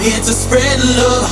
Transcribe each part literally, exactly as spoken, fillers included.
here to spread love.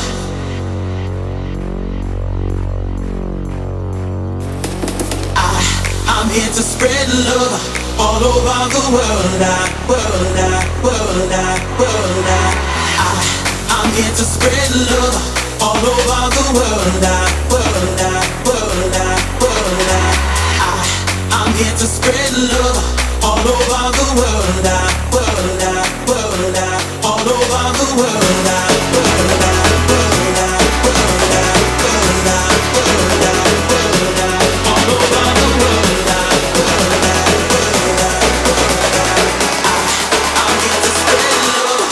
I, I'm here to spread love all over the world. I, world, I, world, I, world, I, I, I'm here to spread love all over the world. I, world, I, world, I, world, I, I, I'm here to spread love all over the world. I, world, I, world, I, all over the world. I, world, I, world, I, world, I, world, I, world, I, world, I, all over the world. I, world, I, world, I, world, I, I, I'm here to spread love.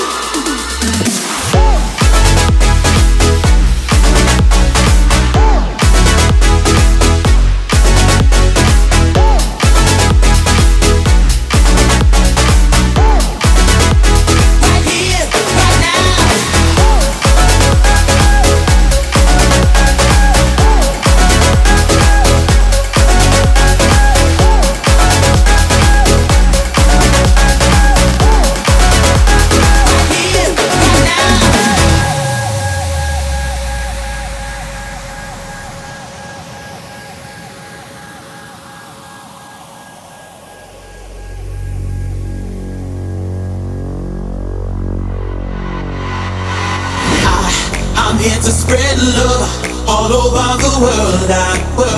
I'm here to spread love all over the world. I